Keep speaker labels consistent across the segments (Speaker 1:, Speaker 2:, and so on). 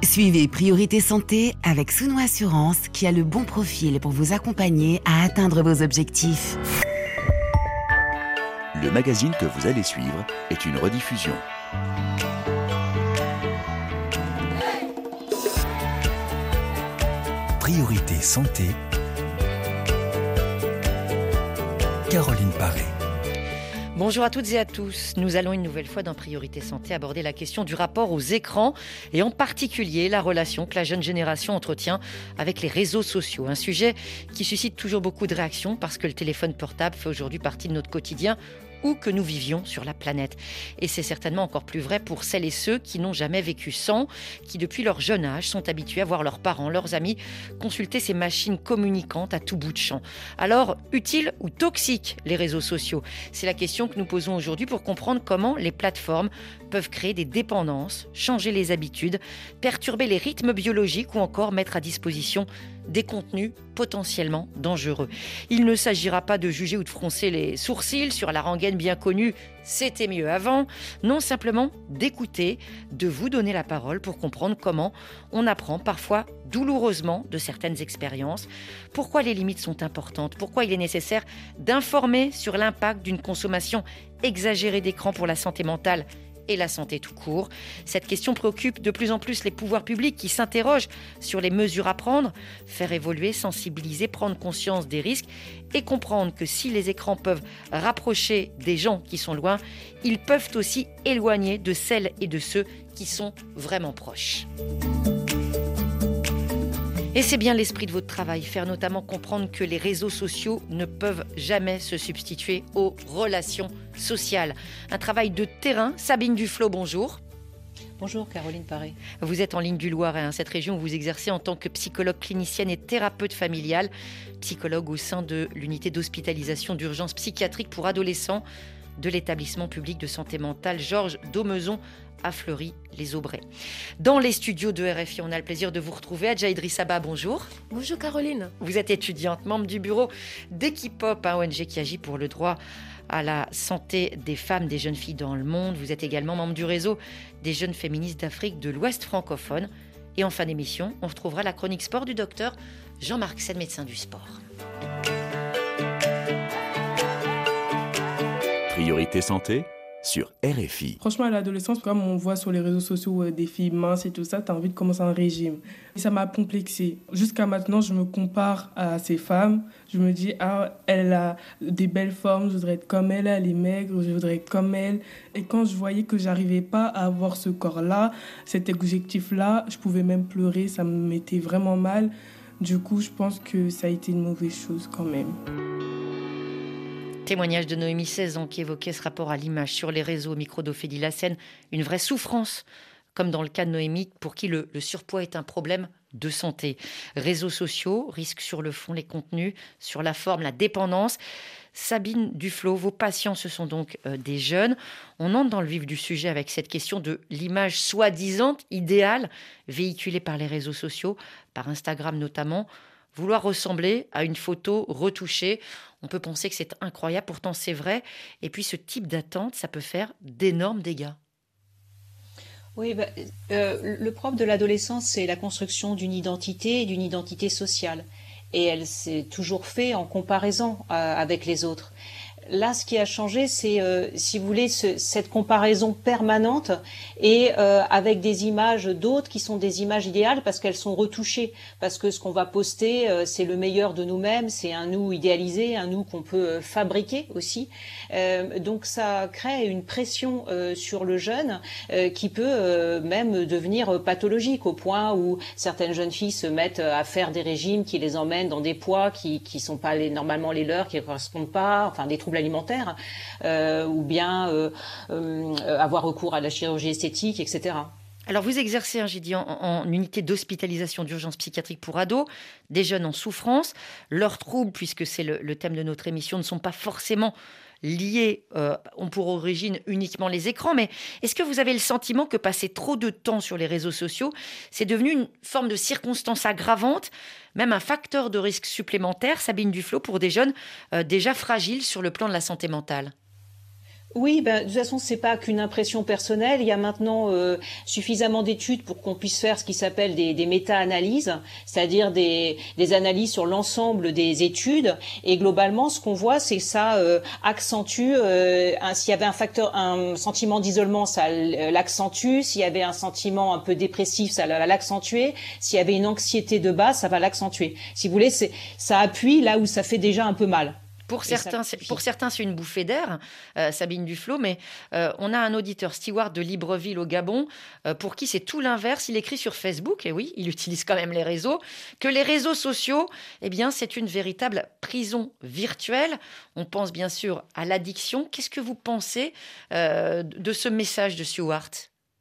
Speaker 1: Suivez Priorité Santé avec Souno Assurance qui a le bon profil pour vous accompagner à atteindre vos objectifs.
Speaker 2: Le magazine que vous allez suivre est une rediffusion. Priorité Santé. Caroline Paré.
Speaker 3: Bonjour à toutes et à tous. Nous allons une nouvelle fois dans Priorité Santé aborder la question du rapport aux écrans et en particulier la relation que la jeune génération entretient avec les réseaux sociaux. Un sujet qui suscite toujours beaucoup de réactions parce que le téléphone portable fait aujourd'hui partie de notre quotidien où que nous vivions sur la planète. Et c'est certainement encore plus vrai pour celles et ceux qui n'ont jamais vécu sans, qui depuis leur jeune âge sont habitués à voir leurs parents, leurs amis consulter ces machines communicantes à tout bout de champ. Alors, utiles ou toxiques les réseaux sociaux ? C'est la question que nous posons aujourd'hui pour comprendre comment les plateformes peuvent créer des dépendances, changer les habitudes, perturber les rythmes biologiques ou encore mettre à disposition des contenus potentiellement dangereux. Il ne s'agira pas de juger ou de froncer les sourcils sur la rengaine bien connue « c'était mieux avant », non, simplement d'écouter, de vous donner la parole pour comprendre comment on apprend parfois douloureusement de certaines expériences, pourquoi les limites sont importantes, pourquoi il est nécessaire d'informer sur l'impact d'une consommation exagérée d'écran pour la santé mentale et la santé tout court. Cette question préoccupe de plus en plus les pouvoirs publics qui s'interrogent sur les mesures à prendre, faire évoluer, sensibiliser, prendre conscience des risques et comprendre que si les écrans peuvent rapprocher des gens qui sont loin, ils peuvent aussi éloigner de celles et de ceux qui sont vraiment proches. Et c'est bien l'esprit de votre travail, faire notamment comprendre que les réseaux sociaux ne peuvent jamais se substituer aux relations sociales. Un travail de terrain. Sabine Duflo, bonjour.
Speaker 4: Bonjour Caroline Paré.
Speaker 3: Vous êtes en Ligne du Loiret, cette région où vous exercez en tant que psychologue clinicienne et thérapeute familiale, psychologue au sein de l'unité d'hospitalisation d'urgence psychiatrique pour adolescents de l'établissement public de santé mentale Georges Daumeson à Fleury-les-Aubrais. Dans les studios de RFI, on a le plaisir de vous retrouver. Adja Idrissaba, bonjour.
Speaker 5: Bonjour Caroline.
Speaker 3: Vous êtes étudiante, membre du bureau d'Equipop, un ONG qui agit pour le droit à la santé des femmes, des jeunes filles dans le monde. Vous êtes également membre du réseau des jeunes féministes d'Afrique de l'Ouest francophone. Et en fin d'émission, on retrouvera la chronique sport du docteur Jean-Marc Sen, médecin du sport.
Speaker 2: Priorité Santé sur RFI.
Speaker 5: Franchement, à l'adolescence, comme on voit sur les réseaux sociaux des filles minces et tout ça, t'as envie de commencer un régime. Et ça m'a complexée. Jusqu'à maintenant, je me compare à ces femmes. Je me dis, elle a des belles formes, je voudrais être comme elle est maigre, je voudrais être comme elle. Et quand je voyais que j'arrivais pas à avoir ce corps-là, cet objectif-là, je pouvais même pleurer, ça me mettait vraiment mal. Du coup, je pense que ça a été une mauvaise chose quand même.
Speaker 3: Témoignage de Noémie, 16 ans, qui évoquait ce rapport à l'image sur les réseaux, au micro d'Ophélie Lassène, une vraie souffrance, comme dans le cas de Noémie, pour qui le surpoids est un problème de santé. Réseaux sociaux, risques sur le fond, les contenus, sur la forme, la dépendance. Sabine Duflo, vos patients, ce sont donc des jeunes. On entre dans le vif du sujet avec cette question de l'image soi-disant idéale véhiculée par les réseaux sociaux, par Instagram notamment. Vouloir ressembler à une photo retouchée, on peut penser que c'est incroyable, pourtant c'est vrai. Et puis ce type d'attente, ça peut faire d'énormes dégâts.
Speaker 4: Oui, le propre de l'adolescence, c'est la construction d'une identité sociale. Et elle s'est toujours fait en comparaison avec les autres. Là, ce qui a changé, c'est, si vous voulez, cette comparaison permanente et avec des images d'autres qui sont des images idéales parce qu'elles sont retouchées, parce que ce qu'on va poster, c'est le meilleur de nous-mêmes, c'est un nous idéalisé, un nous qu'on peut fabriquer aussi. Donc ça crée une pression sur le jeune qui peut même devenir pathologique au point où certaines jeunes filles se mettent à faire des régimes qui les emmènent dans des poids qui sont pas normalement les leurs, qui ne correspondent pas, enfin des troubles alimentaires, ou bien avoir recours à la chirurgie esthétique, etc.
Speaker 3: Alors vous exercez, j'ai dit, en unité d'hospitalisation d'urgence psychiatrique pour ados, des jeunes en souffrance. Leurs troubles, puisque c'est le thème de notre émission, ne sont pas forcément liés, ont pour origine uniquement les écrans. Mais est-ce que vous avez le sentiment que passer trop de temps sur les réseaux sociaux, c'est devenu une forme de circonstance aggravante, même un facteur de risque supplémentaire, Sabine Duflo, pour des jeunes déjà fragiles sur le plan de la santé mentale ?
Speaker 4: Oui, de toute façon, c'est pas qu'une impression personnelle. Il y a maintenant suffisamment d'études pour qu'on puisse faire ce qui s'appelle des méta-analyses, c'est-à-dire des analyses sur l'ensemble des études. Et globalement, ce qu'on voit, c'est que ça accentue. S'il y avait un sentiment d'isolement, ça l'accentue. S'il y avait un sentiment un peu dépressif, ça va l'accentuer. S'il y avait une anxiété de base, ça va l'accentuer. Si vous voulez, ça appuie là où ça fait déjà un peu mal.
Speaker 3: Pour certains, c'est une bouffée d'air, Sabine Duflot, mais on a un auditeur, Stewart de Libreville au Gabon, pour qui c'est tout l'inverse. Il écrit sur Facebook, et oui, il utilise quand même les réseaux, que les réseaux sociaux, eh bien, c'est une véritable prison virtuelle. On pense bien sûr à l'addiction. Qu'est-ce que vous pensez de ce message de Stewart ?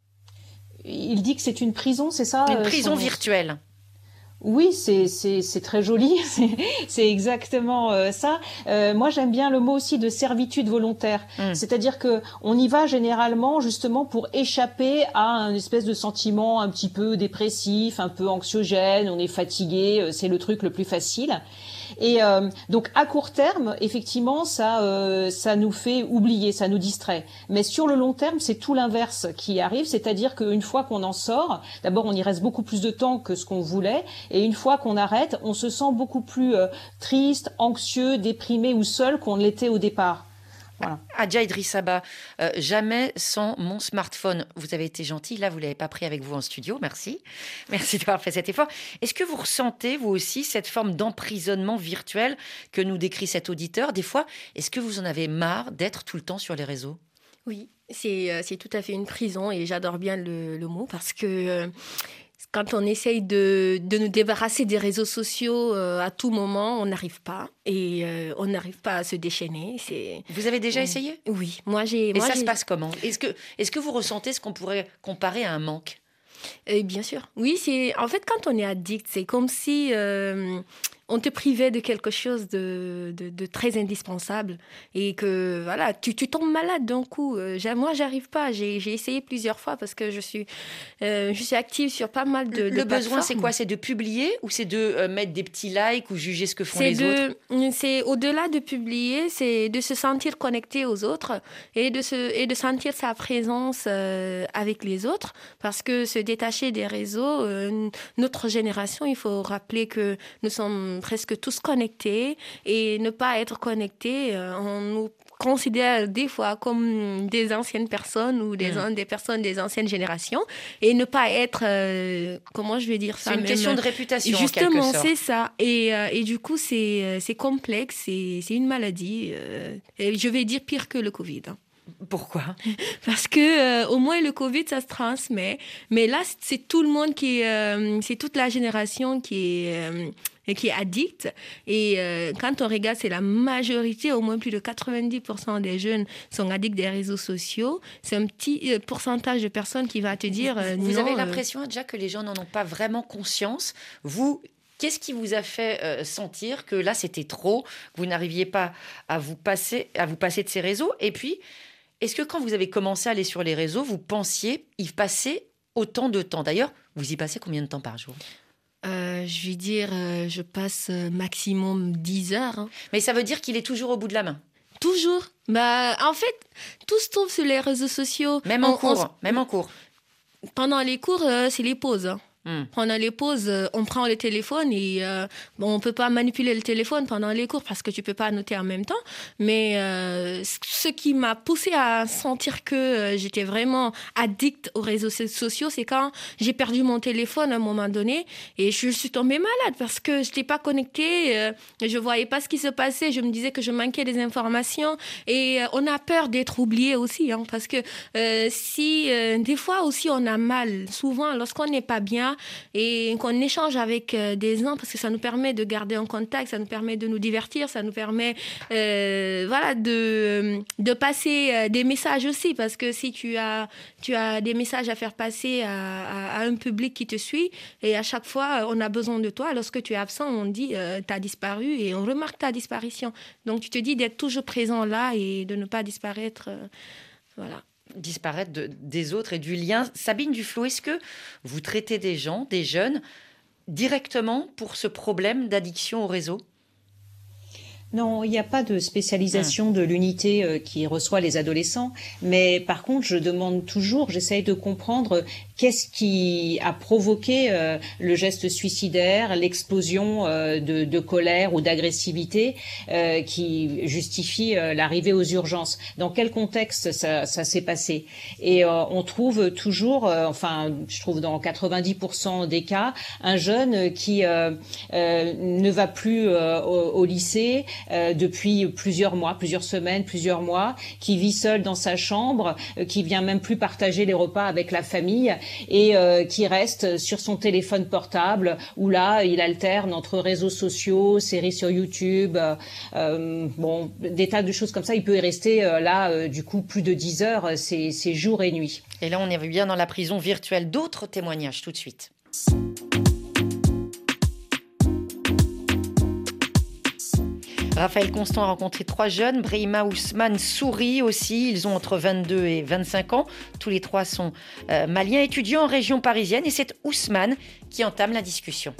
Speaker 4: Il dit que c'est une prison, c'est ça ?
Speaker 3: Une prison virtuelle.
Speaker 4: Oui, c'est très joli, c'est exactement ça. Moi, j'aime bien le mot aussi de servitude volontaire, c'est-à-dire que on y va généralement justement pour échapper à un espèce de sentiment un petit peu dépressif, un peu anxiogène. On est fatigué, c'est le truc le plus facile. Et donc à court terme, effectivement, ça nous fait oublier, ça nous distrait. Mais sur le long terme, c'est tout l'inverse qui arrive, c'est-à-dire qu'une fois qu'on en sort, d'abord on y reste beaucoup plus de temps que ce qu'on voulait, et une fois qu'on arrête, on se sent beaucoup plus triste, anxieux, déprimé ou seul qu'on l'était au départ. Voilà.
Speaker 3: Adja Idrissaba, jamais sans mon smartphone. Vous avez été gentil, là vous ne l'avez pas pris avec vous en studio, merci. Merci d'avoir fait cet effort. Est-ce que vous ressentez, vous aussi, cette forme d'emprisonnement virtuel que nous décrit cet auditeur ? Des fois, est-ce que vous en avez marre d'être tout le temps sur les réseaux ?
Speaker 6: Oui, c'est tout à fait une prison et j'adore bien le mot parce que... Quand on essaye de nous débarrasser des réseaux sociaux à tout moment, on n'arrive pas. Et on n'arrive pas à se déchaîner.
Speaker 3: Vous avez déjà essayé ?
Speaker 6: Oui.
Speaker 3: Et ça se passe comment ? Est-ce que vous ressentez ce qu'on pourrait comparer à un manque ?
Speaker 6: Bien sûr. Oui, en fait, quand on est addict, c'est comme si... on te privait de quelque chose de très indispensable et que voilà, tu tombes malade d'un coup. Moi, j'arrive pas. J'ai essayé plusieurs fois parce que je suis active sur pas mal de
Speaker 3: Le besoin,
Speaker 6: plateformes.
Speaker 3: c'est quoi ? C'est de publier ou c'est de mettre des petits likes ou juger ce que font les autres ?
Speaker 6: C'est au-delà de publier, c'est de se sentir connecté aux autres et de sentir sa présence avec les autres parce que se détacher des réseaux, notre génération, il faut rappeler que nous sommes presque tous connectés et ne pas être connectés, on nous considère des fois comme des anciennes personnes ou des personnes des anciennes générations et ne pas être, comment je vais dire ça ?
Speaker 3: C'est une question de réputation,
Speaker 6: justement,
Speaker 3: en quelque sorte.
Speaker 6: c'est ça. Et du coup, c'est complexe, c'est une maladie. Et je vais dire pire que le Covid.
Speaker 3: Pourquoi ?
Speaker 6: Parce que au moins le Covid, ça se transmet. Mais là, c'est tout le monde c'est toute la génération qui est addict. Et quand on regarde, c'est la majorité, au moins plus de 90% des jeunes sont addicts des réseaux sociaux. C'est un petit pourcentage de personnes qui va te dire
Speaker 3: Vous
Speaker 6: non.
Speaker 3: avez l'impression déjà que les gens n'en ont pas vraiment conscience. Vous, qu'est-ce qui vous a fait sentir que là, c'était trop, que vous n'arriviez pas à vous passer de ces réseaux ? Et puis, est-ce que quand vous avez commencé à aller sur les réseaux, vous pensiez y passer autant de temps ? D'ailleurs, vous y passez combien de temps par jour ?
Speaker 6: Je vais dire, je passe maximum 10 heures. Hein.
Speaker 3: Mais ça veut dire qu'il est toujours au bout de la main ?
Speaker 6: Toujours. En fait, tout se trouve sur les réseaux sociaux.
Speaker 3: Même en cours.
Speaker 6: Pendant les cours, c'est les pauses. Hein. Pendant les pauses, on prend le téléphone et on ne peut pas manipuler le téléphone pendant les cours parce que tu ne peux pas noter en même temps. Mais ce qui m'a poussée à sentir que j'étais vraiment addict aux réseaux sociaux, c'est quand j'ai perdu mon téléphone à un moment donné et je suis tombée malade parce que je n'étais pas connectée, je ne voyais pas ce qui se passait, je me disais que je manquais des informations et on a peur d'être oublié aussi hein, parce que des fois aussi on a mal, souvent lorsqu'on n'est pas bien, et qu'on échange avec des gens parce que ça nous permet de garder en contact, ça nous permet de nous divertir, ça nous permet de passer des messages aussi parce que si tu as des messages à faire passer à un public qui te suit et à chaque fois on a besoin de toi, lorsque tu es absent on dit t'as disparu et on remarque ta disparition, donc tu te dis d'être toujours présent là et de ne pas disparaître voilà.
Speaker 3: Disparaître des autres et du lien. Sabine Duflot, est-ce que vous traitez des gens, des jeunes, directement pour ce problème d'addiction au réseau ?
Speaker 4: Non, il n'y a pas de spécialisation de l'unité qui reçoit les adolescents, mais par contre, je demande toujours, j'essaye de comprendre qu'est-ce qui a provoqué le geste suicidaire, l'explosion de colère ou d'agressivité qui justifie l'arrivée aux urgences. Dans quel contexte ça s'est passé? Et on trouve toujours, je trouve dans 90% des cas, un jeune qui ne va plus au lycée, depuis plusieurs mois, plusieurs semaines, plusieurs mois, qui vit seul dans sa chambre, qui vient même plus partager les repas avec la famille et qui reste sur son téléphone portable où là, il alterne entre réseaux sociaux, séries sur YouTube, des tas de choses comme ça. Il peut y rester du coup plus de 10 heures, c'est jour et nuit.
Speaker 3: Et là, on est bien dans la prison virtuelle. D'autres témoignages tout de suite. Raphaël Constant a rencontré 3 jeunes. Brahima Ousmane Souri aussi. Ils ont entre 22 et 25 ans. Tous les 3 sont maliens, étudiants en région parisienne. Et c'est Ousmane qui entame la discussion.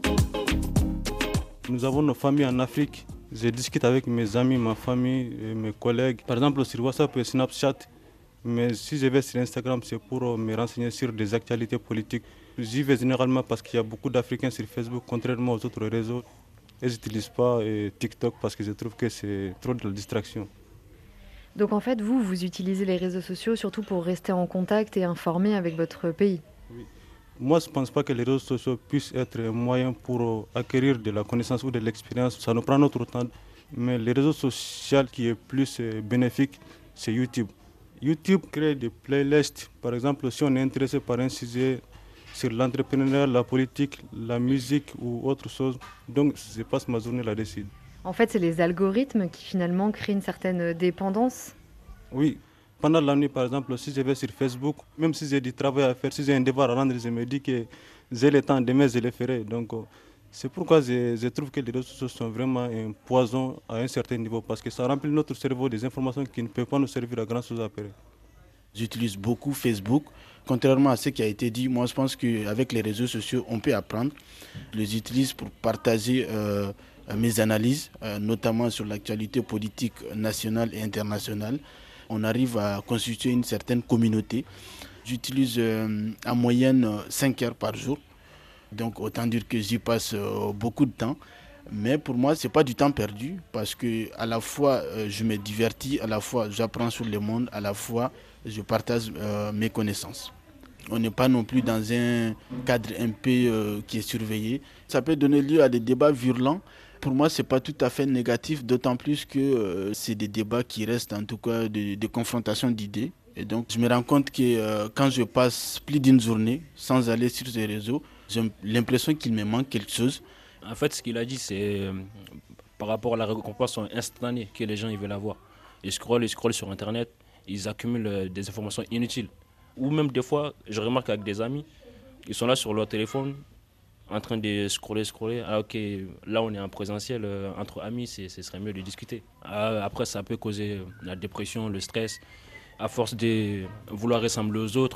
Speaker 7: Nous avons nos familles en Afrique. Je discute avec mes amis, ma famille et mes collègues. Par exemple, sur WhatsApp et Snapchat. Mais si je vais sur Instagram, c'est pour me renseigner sur des actualités politiques. J'y vais généralement parce qu'il y a beaucoup d'Africains sur Facebook, contrairement aux autres réseaux. Et je n'utilise pas TikTok parce que je trouve que c'est trop de la distraction.
Speaker 8: Donc en fait, vous utilisez les réseaux sociaux surtout pour rester en contact et informer avec votre pays.
Speaker 7: Oui. Moi, je ne pense pas que les réseaux sociaux puissent être un moyen pour acquérir de la connaissance ou de l'expérience. Ça nous prend notre temps. Mais les réseaux sociaux qui est plus bénéfique, c'est YouTube. YouTube crée des playlists. Par exemple, si on est intéressé par un sujet sur l'entrepreneuriat, la politique, la musique ou autre chose. Donc, je passe ma journée là-dessus.
Speaker 8: En fait, c'est les algorithmes qui finalement créent une certaine dépendance.
Speaker 7: Oui. Pendant la nuit, par exemple, si je vais sur Facebook, même si j'ai du travail à faire, si j'ai un devoir à rendre, je me dis que j'ai le temps, demain je le ferai. Donc, c'est pourquoi je trouve que les réseaux sociaux sont vraiment un poison à un certain niveau parce que ça remplit notre cerveau des informations qui ne peuvent pas nous servir à grand chose après.
Speaker 9: J'utilise beaucoup Facebook. Contrairement à ce qui a été dit, moi je pense qu'avec les réseaux sociaux, on peut apprendre. Je les utilise pour partager mes analyses, notamment sur l'actualité politique nationale et internationale. On arrive à constituer une certaine communauté. J'utilise en moyenne 5 heures par jour. Donc autant dire que j'y passe beaucoup de temps. Mais pour moi, ce n'est pas du temps perdu parce que à la fois je me divertis, à la fois j'apprends sur le monde, à la fois je partage mes connaissances. On n'est pas non plus dans un cadre un peu qui est surveillé. Ça peut donner lieu à des débats virulents. Pour moi, ce n'est pas tout à fait négatif, d'autant plus que c'est des débats qui restent en tout cas des confrontations d'idées. Et donc, je me rends compte que quand je passe plus d'une journée sans aller sur ces réseaux, j'ai l'impression qu'il me manque quelque chose.
Speaker 10: En fait, ce qu'il a dit, c'est par rapport à la récompense instantanée que les gens ils veulent avoir. Ils scrollent sur Internet, ils accumulent des informations inutiles. Ou même des fois, je remarque avec des amis, ils sont là sur leur téléphone, en train de scroller. Alors que là, on est en présentiel, entre amis, ce serait mieux de discuter. Après, ça peut causer la dépression, le stress, à force de vouloir ressembler aux autres.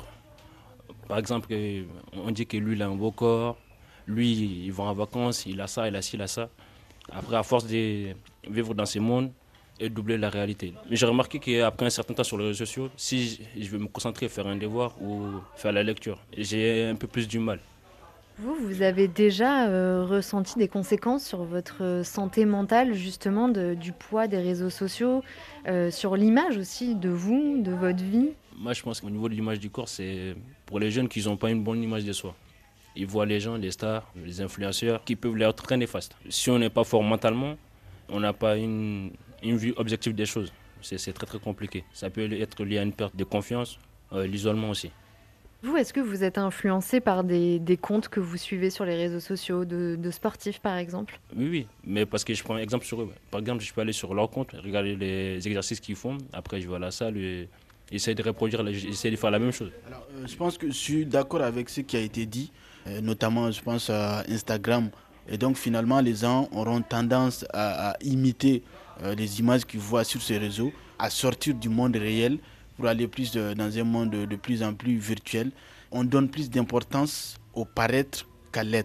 Speaker 10: Par exemple, on dit que lui, il a un beau corps, lui, il va en vacances, il a ça, il a ci, il a ça. Après, à force de vivre dans ce monde et doubler la réalité. Mais j'ai remarqué qu'après un certain temps sur les réseaux sociaux, si je veux me concentrer, faire un devoir ou faire la lecture, j'ai un peu plus du mal.
Speaker 8: Vous avez déjà ressenti des conséquences sur votre santé mentale, justement, du poids des réseaux sociaux, sur l'image aussi de vous, de votre vie?
Speaker 10: Moi, je pense qu'au niveau de l'image du corps, c'est pour les jeunes qui n'ont pas une bonne image de soi. Ils voient les gens, les stars, les influenceurs, qui peuvent leur être très néfastes. Si on n'est pas fort mentalement, on n'a pas une vue objective des choses. C'est très très compliqué. Ça peut être lié à une perte de confiance, l'isolement aussi.
Speaker 8: Vous, est-ce que vous êtes influencé par des comptes que vous suivez sur les réseaux sociaux, de sportifs par exemple?
Speaker 10: Oui, mais parce que je prends un exemple sur eux. Par exemple, je peux aller sur leur compte, regarder les exercices qu'ils font. Après, je vais à la salle et j'essaie de reproduire, j'essaie de faire la même chose.
Speaker 9: Alors, je pense que je suis d'accord avec ce qui a été dit, notamment je pense à Instagram. Et donc finalement, les gens auront tendance à imiter les images qu'ils voient sur ces réseaux, à sortir du monde réel pour aller plus dans un monde de plus en plus virtuel. On donne plus d'importance au paraître qu'à l'être.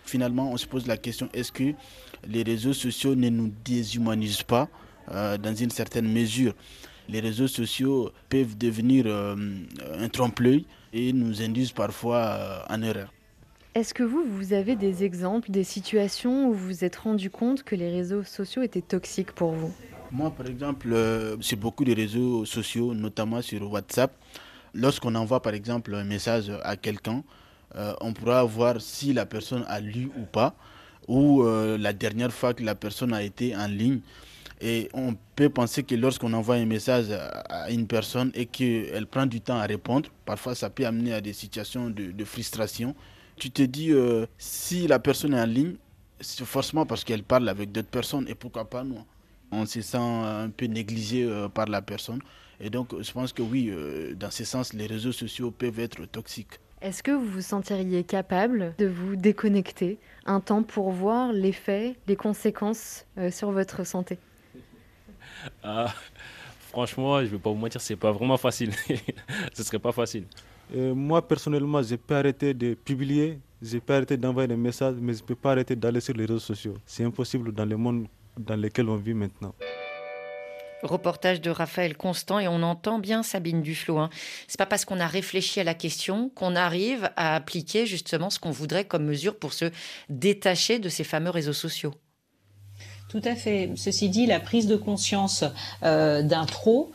Speaker 9: finalement, on se pose la question, est-ce que les réseaux sociaux ne nous déshumanisent pas dans une certaine mesure? Les réseaux sociaux peuvent devenir un trompe-l'œil et nous induisent parfois en erreur.
Speaker 8: Est-ce que vous avez des exemples, des situations où vous vous êtes rendu compte que les réseaux sociaux étaient toxiques pour vous?
Speaker 9: Moi, par exemple, sur beaucoup de réseaux sociaux, notamment sur WhatsApp, lorsqu'on envoie par exemple un message à quelqu'un, on pourra voir si la personne a lu ou pas, ou la dernière fois que la personne a été en ligne. Et on peut penser que lorsqu'on envoie un message à une personne et qu'elle prend du temps à répondre, parfois ça peut amener à des situations de frustration. Tu te dis, si la personne est en ligne, c'est forcément parce qu'elle parle avec d'autres personnes, et pourquoi pas nous. On se sent un peu négligé par la personne. Et donc, je pense que oui, dans ce sens, les réseaux sociaux peuvent être toxiques.
Speaker 8: Est-ce que vous vous sentiriez capable de vous déconnecter un temps pour voir l'effet, les conséquences sur votre santé?
Speaker 10: Franchement, je ne vais pas vous mentir, c'est pas vraiment facile. Ce serait pas facile.
Speaker 7: Moi, personnellement, je peux arrêter de publier, je peux arrêter d'envoyer des messages, mais je ne peux pas arrêter d'aller sur les réseaux sociaux. C'est impossible dans le monde dans lequel on vit maintenant.
Speaker 3: Reportage de Raphaël Constant, et on entend bien Sabine Duflot. C'est pas parce qu'on a réfléchi à la question qu'on arrive à appliquer justement ce qu'on voudrait comme mesure pour se détacher de ces fameux réseaux sociaux.
Speaker 4: Tout à fait. Ceci dit, la prise de conscience d'un trop,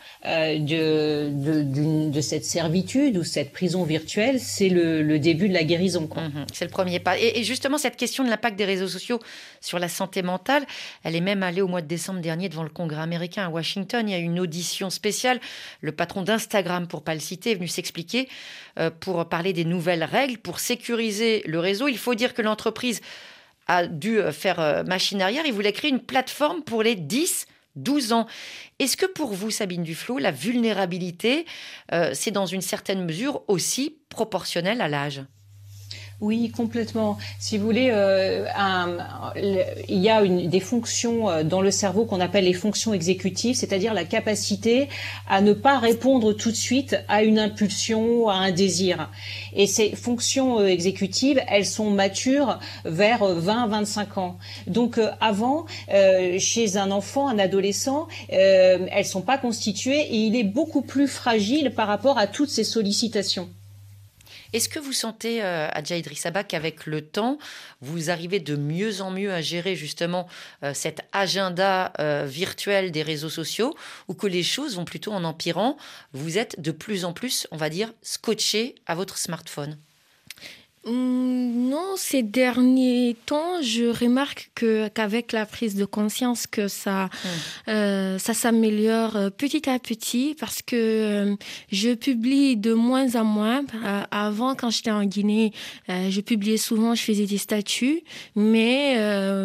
Speaker 4: de cette servitude ou cette prison virtuelle, c'est le début de la guérison, quoi.
Speaker 3: C'est le premier pas. Et justement, cette question de l'impact des réseaux sociaux sur la santé mentale, elle est même allée au mois de décembre dernier devant le Congrès américain à Washington. Il y a eu une audition spéciale. Le patron d'Instagram, pour ne pas le citer, est venu s'expliquer pour parler des nouvelles règles pour sécuriser le réseau. Il faut dire que l'entreprise a dû faire machine arrière. Il voulait créer une plateforme pour les 10-12 ans. Est-ce que pour vous, Sabine Duflot, la vulnérabilité, c'est dans une certaine mesure aussi proportionnelle à l'âge ?
Speaker 4: Oui, complètement. Si vous voulez, il y a des fonctions dans le cerveau qu'on appelle les fonctions exécutives, c'est-à-dire la capacité à ne pas répondre tout de suite à une impulsion, à un désir. Et ces fonctions exécutives, elles sont matures vers 20-25 ans. Donc avant, chez un enfant, un adolescent, elles sont pas constituées et il est beaucoup plus fragile par rapport à toutes ces sollicitations.
Speaker 3: Est-ce que vous sentez, Adja Idrissaba, qu'avec le temps, vous arrivez de mieux en mieux à gérer justement cet agenda virtuel des réseaux sociaux, ou que les choses vont plutôt en empirant? Vous êtes de plus en plus, on va dire, scotché à votre smartphone?
Speaker 6: Non, ces derniers temps, je remarque qu'avec la prise de conscience que ça s'améliore petit à petit, parce que je publie de moins en moins. Avant, quand j'étais en Guinée, je publiais souvent, je faisais des statuts, mais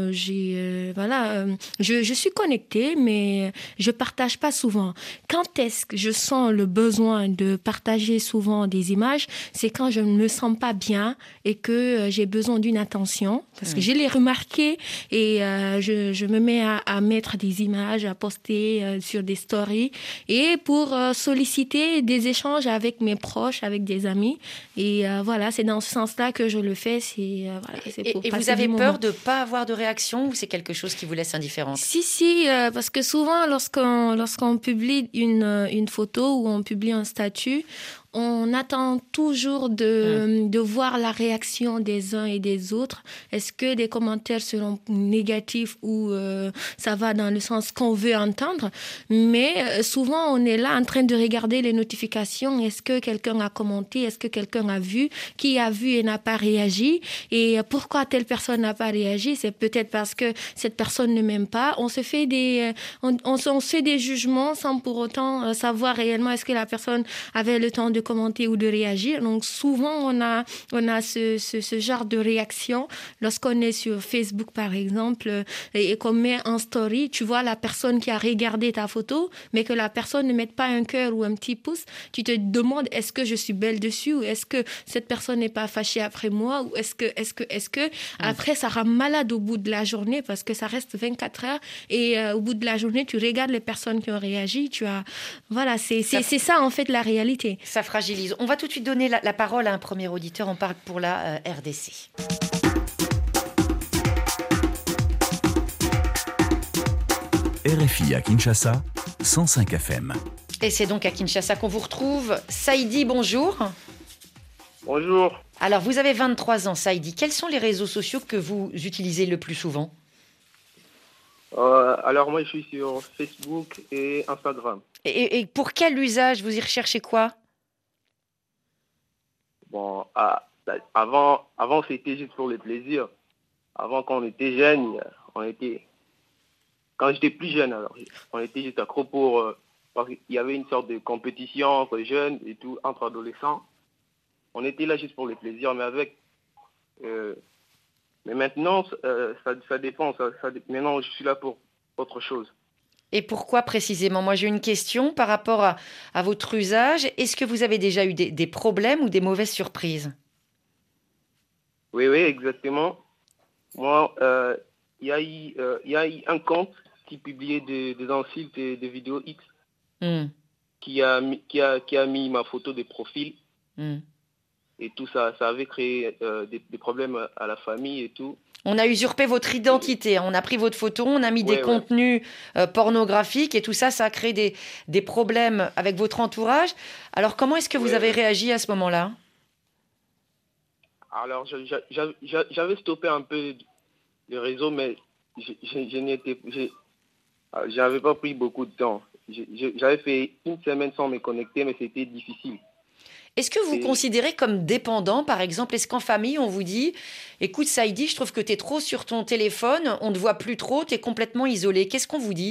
Speaker 6: je suis connectée, mais je partage pas souvent. Quand est-ce que je sens le besoin de partager souvent des images? C'est quand je ne me sens pas bien et que j'ai besoin d'une attention, parce que je l'ai remarqué, et je me mets à mettre des images, à poster sur des stories, et pour solliciter des échanges avec mes proches, avec des amis. Et voilà, c'est dans ce sens-là que je le fais. C'est pour
Speaker 3: et vous avez peur de ne pas avoir de réaction, ou c'est quelque chose qui vous laisse indifférente?
Speaker 6: Si, parce que souvent, lorsqu'on publie une photo ou on publie un statut, on attend toujours de voir la réaction des uns et des autres. Est-ce que les commentaires seront négatifs ou ça va dans le sens qu'on veut entendre? Mais souvent, on est là en train de regarder les notifications. Est-ce que quelqu'un a commenté? Est-ce que quelqu'un a vu? Qui a vu et n'a pas réagi? Et pourquoi telle personne n'a pas réagi? C'est peut-être parce que cette personne ne m'aime pas. On se fait on se fait des jugements sans pour autant savoir réellement est-ce que la personne avait le temps de commenter ou de réagir. Donc souvent on a ce genre de réaction lorsqu'on est sur Facebook par exemple et qu'on met en story, tu vois la personne qui a regardé ta photo mais que la personne ne mette pas un cœur ou un petit pouce, tu te demandes est-ce que je suis belle dessus ou est-ce que cette personne n'est pas fâchée après moi ou est-ce que après ça rend malade au bout de la journée parce que ça reste 24 heures et au bout de la journée tu regardes les personnes qui ont réagi, c'est ça en fait la réalité.
Speaker 3: Ça fragilise. On va tout de suite donner la parole à un premier auditeur. On parle pour la RDC.
Speaker 2: RFI à Kinshasa, 105 FM.
Speaker 3: Et c'est donc à Kinshasa qu'on vous retrouve. Saïdi, bonjour.
Speaker 11: Bonjour.
Speaker 3: Alors, vous avez 23 ans, Saïdi. Quels sont les réseaux sociaux que vous utilisez le plus souvent ?
Speaker 11: Alors, moi, je suis sur Facebook et Instagram.
Speaker 3: Et pour quel usage ? Vous y recherchez quoi ?
Speaker 11: Bon, avant, c'était juste pour le plaisir. Avant, quand on était jeune, quand j'étais plus jeune, alors, on était juste accro parce qu'il y avait une sorte de compétition entre jeunes et tout, entre adolescents. On était là juste pour le plaisir, mais maintenant, ça dépend. Maintenant, je suis là pour autre chose.
Speaker 3: Et pourquoi précisément ? Moi, j'ai une question par rapport à votre usage. Est-ce que vous avez déjà eu des problèmes ou des mauvaises surprises ?
Speaker 11: Oui, exactement. Moi, il y a eu un compte qui publiait des insultes et des vidéos X qui a mis ma photo de profil. Et tout ça avait créé des problèmes à la famille et tout.
Speaker 3: On a usurpé votre identité, on a pris votre photo, on a mis des contenus pornographiques et tout ça, ça a créé des problèmes avec votre entourage. Alors, comment est-ce que vous avez réagi à ce moment-là ?
Speaker 11: Alors, j'avais stoppé un peu les réseaux, mais j'avais pas pris beaucoup de temps. J'avais fait une semaine sans me connecter, mais c'était difficile.
Speaker 3: Est-ce que vous considérez comme dépendant, par exemple ? Est-ce qu'en famille, on vous dit « Écoute, Saïdi, je trouve que tu es trop sur ton téléphone, on ne te voit plus trop, tu es complètement isolé. » Qu'est-ce qu'on vous dit ?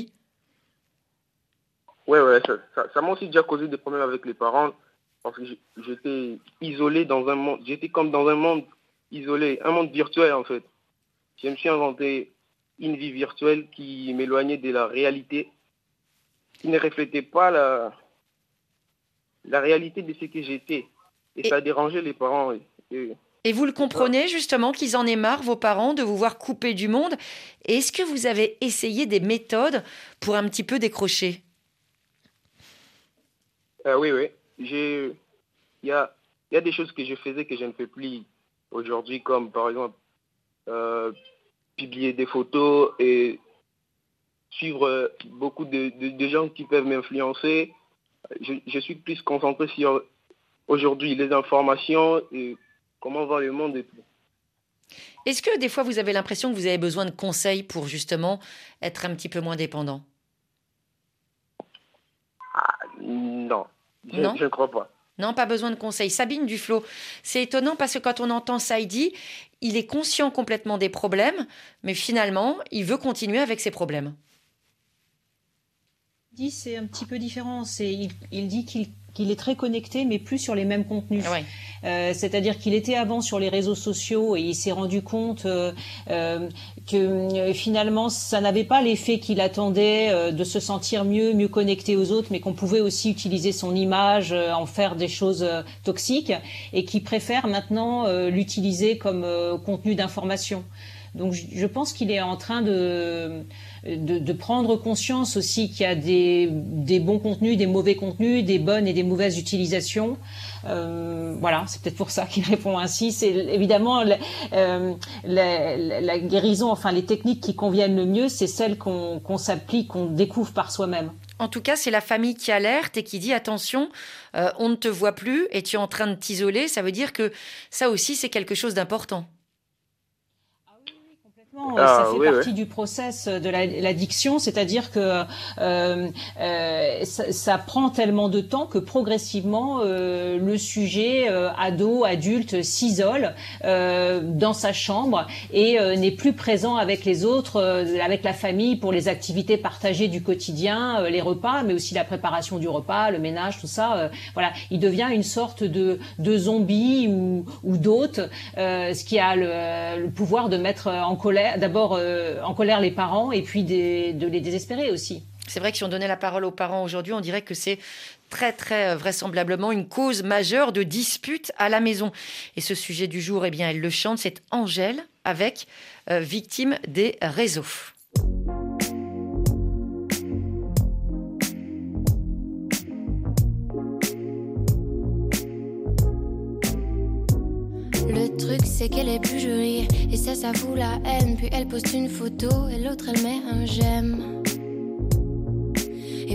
Speaker 11: Oui, ça m'a aussi déjà causé des problèmes avec les parents parce que j'étais isolé dans un monde, j'étais comme dans un monde isolé, un monde virtuel en fait. Je me suis inventé une vie virtuelle qui m'éloignait de la réalité, qui ne reflétait pas la réalité de ce que j'étais. Et ça a dérangé les parents.
Speaker 3: Et vous le comprenez justement qu'ils en aient marre, vos parents, de vous voir couper du monde. Et est-ce que vous avez essayé des méthodes pour un petit peu décrocher ?
Speaker 11: Oui. Il y a des choses que je faisais que je ne fais plus aujourd'hui, comme par exemple publier des photos et suivre beaucoup de gens qui peuvent m'influencer. Je suis plus concentré sur aujourd'hui les informations et comment voir le monde et tout.
Speaker 3: Est-ce que des fois vous avez l'impression que vous avez besoin de conseils pour justement être un petit peu moins dépendant ?
Speaker 11: Non, je ne crois pas.
Speaker 3: Non, pas besoin de conseils. Sabine Duflo, c'est étonnant parce que quand on entend Saïdi, il est conscient complètement des problèmes, mais finalement, il veut continuer avec ses problèmes.
Speaker 4: C'est un petit peu différent. Il dit qu'il est très connecté, mais plus sur les mêmes contenus. C'est-à-dire qu'il était avant sur les réseaux sociaux et il s'est rendu compte que finalement, ça n'avait pas l'effet qu'il attendait de se sentir mieux connecté aux autres, mais qu'on pouvait aussi utiliser son image, en faire des choses toxiques, et qu'il préfère maintenant l'utiliser comme contenu d'information. Donc je pense qu'il est en train de prendre conscience aussi qu'il y a des bons contenus, des mauvais contenus, des bonnes et des mauvaises utilisations. Voilà, c'est peut-être pour ça qu'il répond ainsi. C'est évidemment la guérison, enfin les techniques qui conviennent le mieux, c'est celles qu'on s'applique, qu'on découvre par soi-même.
Speaker 3: En tout cas, c'est la famille qui alerte et qui dit « Attention, on ne te voit plus et tu es en train de t'isoler ». Ça veut dire que ça aussi, c'est quelque chose d'important.
Speaker 4: Ça fait partie du process de l'addiction, c'est-à-dire que ça prend tellement de temps que progressivement le sujet ado, adulte s'isole dans sa chambre et n'est plus présent avec les autres, avec la famille pour les activités partagées du quotidien, les repas, mais aussi la préparation du repas, le ménage, tout ça. Voilà, il devient une sorte de zombie ou d'hôte, ce qui a le pouvoir de mettre en colère. D'abord en colère les parents et puis de les désespérer aussi.
Speaker 3: C'est vrai que si on donnait la parole aux parents aujourd'hui, on dirait que c'est très très vraisemblablement une cause majeure de dispute à la maison. Et ce sujet du jour, eh bien, elle le chante, c'est Angèle avec Victime des réseaux.
Speaker 12: Le truc c'est qu'elle est plus jolie et ça fout la haine. Puis elle poste une photo et l'autre elle met un j'aime.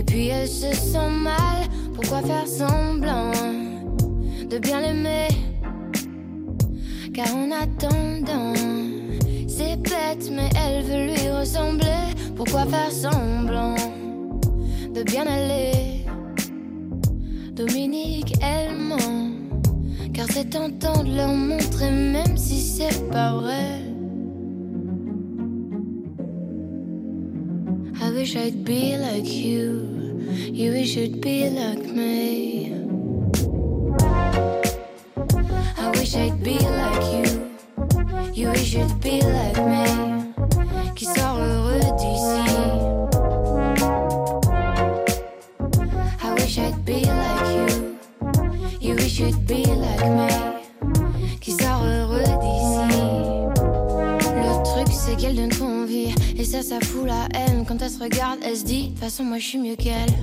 Speaker 12: Et puis elle se sent mal, pourquoi faire semblant de bien l'aimer? Car en attendant, c'est bête mais elle veut lui ressembler. Pourquoi faire semblant de bien aller? Dominique, elle ment, car c'est tentant de leur montrer même si c'est pas vrai. I wish I'd be like you, you wish you'd be like me. I wish I'd be like you, you wish you'd be like me. Qui sort heureux d'ici. I wish I'd be like you, you wish you'd be like me. Qui sort heureux d'ici. Le truc c'est qu'elle donne trop envie. Et ça fout la haine. Quand elle se regarde, elle se dit, de toute façon moi je suis mieux qu'elle.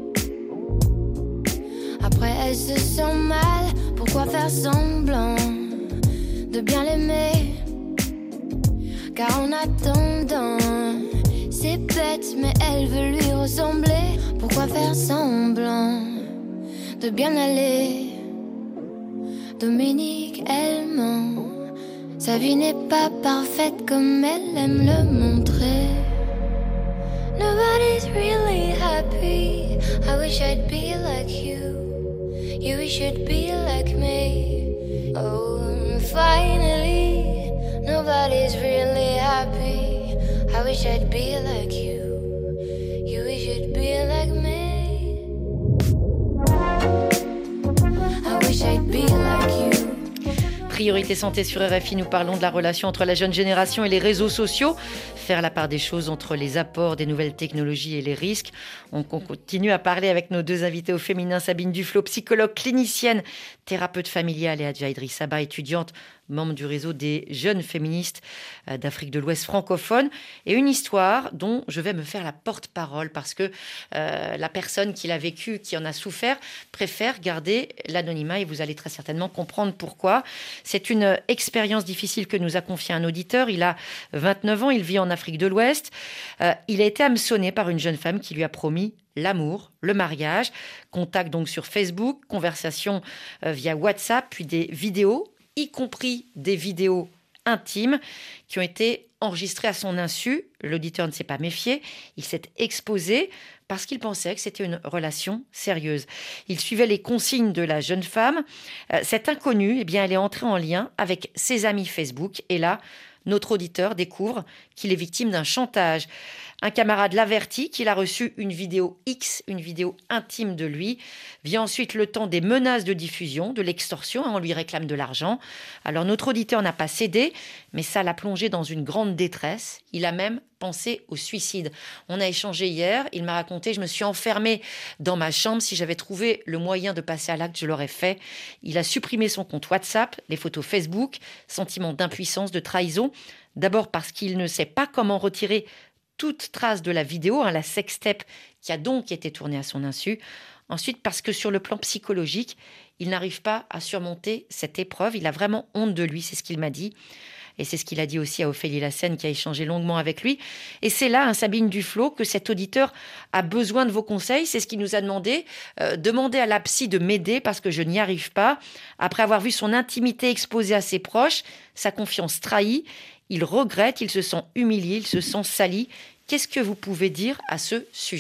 Speaker 12: Après elle se sent mal, pourquoi faire semblant de bien l'aimer? Car en attendant, c'est bête mais elle veut lui ressembler. Pourquoi faire semblant de bien aller? Dominique, elle ment. Sa vie n'est pas parfaite comme elle aime le montrer. Nobody's really happy. I wish I'd be like you, you wish you'd be like me. Oh, finally, nobody's really happy. I wish I'd be like you, you wish you'd be like me. I wish I'd be like you.
Speaker 3: Priorité santé sur RFI, nous parlons de la relation entre la jeune génération et les réseaux sociaux. Faire la part des choses entre les apports des nouvelles technologies et les risques. On continue à parler avec nos deux invités au féminin, Sabine Duflot, psychologue clinicienne, thérapeute familiale, et Adja Idriss Saba, étudiante, membre du réseau des jeunes féministes d'Afrique de l'Ouest francophone. Et une histoire dont je vais me faire la porte-parole parce que la personne qui l'a vécue, qui en a souffert, préfère garder l'anonymat et vous allez très certainement comprendre pourquoi. C'est une expérience difficile que nous a confiée un auditeur. Il a 29 ans, il vit en Afrique de l'Ouest. Il a été hameçonné par une jeune femme qui lui a promis l'amour, le mariage. Contact donc sur Facebook, conversation via WhatsApp, puis des vidéos, y compris des vidéos intimes qui ont été enregistrées à son insu. L'auditeur ne s'est pas méfié, il s'est exposé parce qu'il pensait que c'était une relation sérieuse. Il suivait les consignes de la jeune femme. Cette inconnue, eh bien, elle est entrée en lien avec ses amis Facebook et là, notre auditeur découvre qu'il est victime d'un chantage. Un camarade l'avertit qu'il a reçu une vidéo X, une vidéo intime de lui. Vient ensuite le temps des menaces de diffusion, de l'extorsion. On lui réclame de l'argent. Alors notre auditeur n'a pas cédé, mais ça l'a plongé dans une grande détresse. Il a même pensé au suicide. On a échangé hier. Il m'a raconté, je me suis enfermée dans ma chambre. Si j'avais trouvé le moyen de passer à l'acte, je l'aurais fait. Il a supprimé son compte WhatsApp, les photos Facebook, sentiment d'impuissance, de trahison. D'abord parce qu'il ne sait pas comment retirer toute trace de la vidéo, la sextape qui a donc été tournée à son insu. Ensuite, parce que sur le plan psychologique, il n'arrive pas à surmonter cette épreuve. Il a vraiment honte de lui, c'est ce qu'il m'a dit. Et c'est ce qu'il a dit aussi à Ophélie Lassène, qui a échangé longuement avec lui. Et c'est là, Sabine Duflot, que cet auditeur a besoin de vos conseils. C'est ce qu'il nous a demandé. Demandez à la psy de m'aider parce que je n'y arrive pas. Après avoir vu son intimité exposée à ses proches, sa confiance trahie, il regrette, il se sent humilié, il se sent sali. Qu'est-ce que vous pouvez dire à ce sujet ?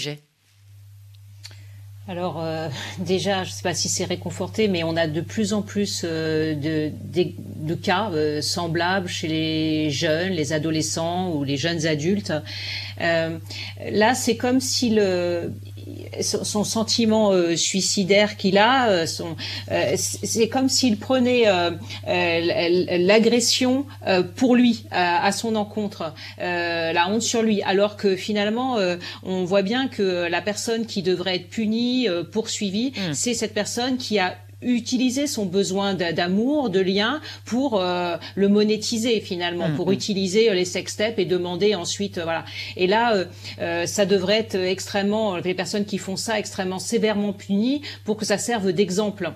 Speaker 4: Alors déjà, je ne sais pas si c'est réconforté, mais on a de plus en plus de cas semblables chez les jeunes, les adolescents ou les jeunes adultes. Là, c'est comme si son sentiment suicidaire qu'il a, c'est comme s'il prenait l'agression pour lui, à son encontre, la honte sur lui, alors que finalement, on voit bien que la personne qui devrait être punie, poursuivie, c'est cette personne qui a utiliser son besoin d'amour, de lien pour le monétiser finalement, pour utiliser les sextapes et demander ensuite voilà. Et là, ça devrait être extrêmement, les personnes qui font ça extrêmement sévèrement punies pour que ça serve d'exemple.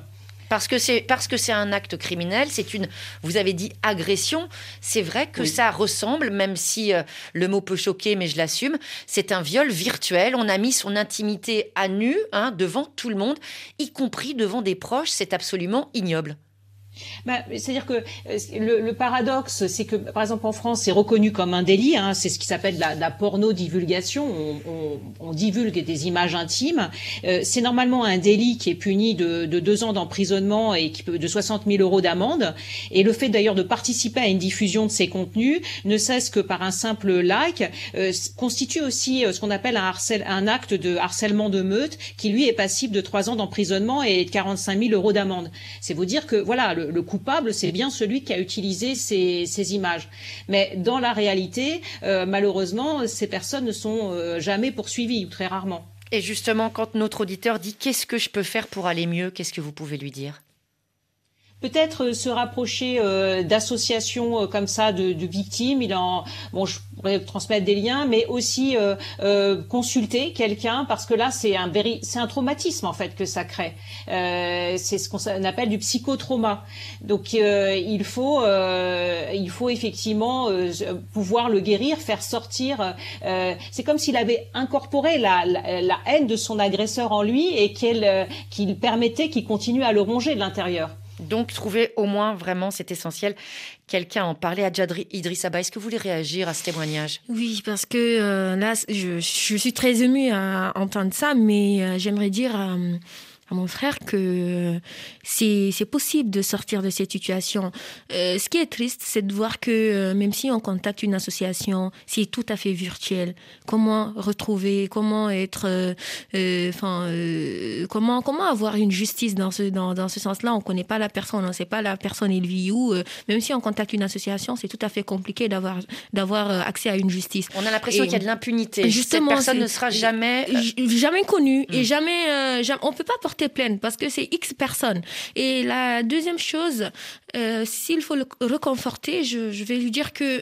Speaker 3: Parce que c'est un acte criminel, vous avez dit agression, c'est vrai que ça ressemble, même si le mot peut choquer, mais je l'assume, c'est un viol virtuel. On a mis son intimité à nu, devant tout le monde, y compris devant des proches. C'est absolument ignoble.
Speaker 4: C'est-à-dire que le paradoxe, c'est que, par exemple, en France, c'est reconnu comme un délit. C'est ce qui s'appelle la porno-divulgation. On divulgue des images intimes. C'est normalement un délit qui est puni de 2 ans d'emprisonnement et de 60 000 € d'amende. Et le fait d'ailleurs de participer à une diffusion de ces contenus, ne cesse que par un simple like, constitue aussi ce qu'on appelle un acte de harcèlement de meute qui, lui, est passible de 3 ans d'emprisonnement et de 45 000 € d'amende. C'est vous dire que, voilà, le coupable, c'est bien celui qui a utilisé ces images. Mais dans la réalité, malheureusement, ces personnes ne sont jamais poursuivies, ou très rarement.
Speaker 3: Et justement, quand notre auditeur dit « Qu'est-ce que je peux faire pour aller mieux ?» qu'est-ce que vous pouvez lui dire ?
Speaker 4: Peut-être se rapprocher d'associations comme ça de victimes. Je pourrais transmettre des liens, mais aussi consulter quelqu'un, parce que là c'est un traumatisme en fait que ça crée. C'est ce qu'on appelle du psychotrauma. Donc il faut effectivement pouvoir le guérir, faire sortir. C'est comme s'il avait incorporé la haine de son agresseur en lui et qu'il permettait qu'il continue à le ronger de l'intérieur.
Speaker 3: Donc, trouver au moins, vraiment, c'est essentiel, quelqu'un à en parler. Adja Idrissa-Ba, est-ce que vous voulez réagir à ce témoignage ?
Speaker 6: Oui, parce que là, je suis très émue à entendre ça, mais j'aimerais dire à mon frère que c'est possible de sortir de cette situation. Ce qui est triste, c'est de voir que même si on contacte une association, c'est tout à fait virtuel. Comment retrouver, comment être, comment avoir une justice dans ce sens-là. On connaît pas la personne, on ne sait pas la personne elle vit où. Même si on contacte une association, c'est tout à fait compliqué d'avoir accès à une justice.
Speaker 3: On a l'impression qu'il y a de l'impunité.
Speaker 6: Justement,
Speaker 3: cette personne ne sera jamais
Speaker 6: connue et jamais. On peut pas porter plainte parce que c'est X personnes. Et la deuxième chose, s'il faut le reconforter, je vais lui dire que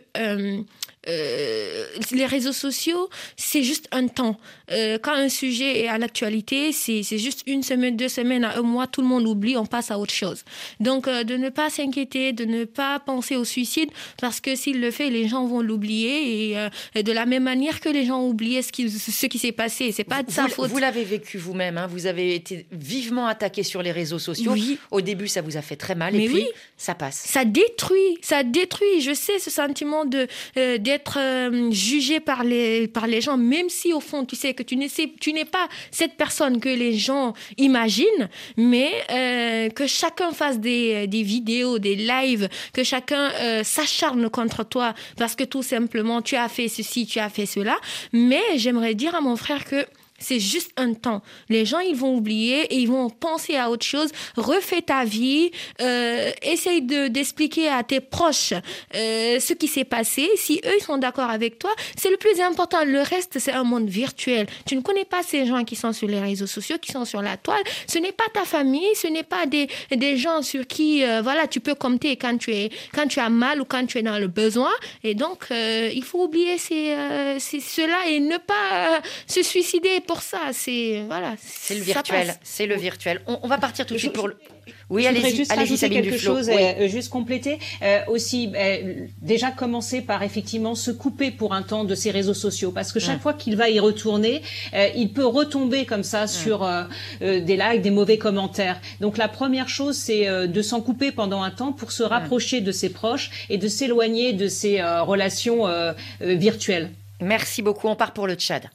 Speaker 6: les réseaux sociaux, c'est juste un temps. Quand un sujet est à l'actualité, c'est juste 1 semaine, 2 semaines, à 1 mois, tout le monde oublie, on passe à autre chose. Donc, de ne pas s'inquiéter, de ne pas penser au suicide, parce que s'il le fait, les gens vont l'oublier. Et de la même manière que les gens ont oublié ce qui s'est passé, c'est pas de sa faute.
Speaker 3: Vous l'avez vécu vous-même, vous avez été vivement attaqué sur les réseaux sociaux.
Speaker 6: Oui.
Speaker 3: Au début, ça vous a fait très mal,
Speaker 6: mais
Speaker 3: et puis
Speaker 6: oui,
Speaker 3: ça passe.
Speaker 6: Ça détruit. Je sais ce sentiment d'être jugé par les gens, même si au fond tu sais que tu n'es pas cette personne que les gens imaginent, mais que chacun fasse des vidéos, des lives, que chacun s'acharne contre toi parce que tout simplement tu as fait ceci, tu as fait cela. Mais j'aimerais dire à mon frère que c'est juste un temps. Les gens, ils vont oublier et ils vont penser à autre chose. Refais ta vie. Essaye d'expliquer à tes proches ce qui s'est passé. Si eux, ils sont d'accord avec toi, c'est le plus important. Le reste, c'est un monde virtuel. Tu ne connais pas ces gens qui sont sur les réseaux sociaux, qui sont sur la toile. Ce n'est pas ta famille, ce n'est pas des gens sur qui tu peux compter quand tu as mal ou quand tu es dans le besoin. Et donc, il faut oublier cela et ne pas se suicider pour ça. C'est
Speaker 3: le virtuel. C'est le virtuel. On va partir tout de suite pour le... Oui,
Speaker 4: allez-y, juste rajouter quelque chose,
Speaker 3: oui.
Speaker 4: Juste compléter. Aussi, déjà commencer par effectivement se couper pour un temps de ces réseaux sociaux, parce que chaque fois qu'il va y retourner, il peut retomber comme ça sur des likes, des mauvais commentaires. Donc la première chose, c'est de s'en couper pendant un temps pour se rapprocher de ses proches et de s'éloigner de ces relations virtuelles.
Speaker 3: Merci beaucoup. On part pour le Tchad.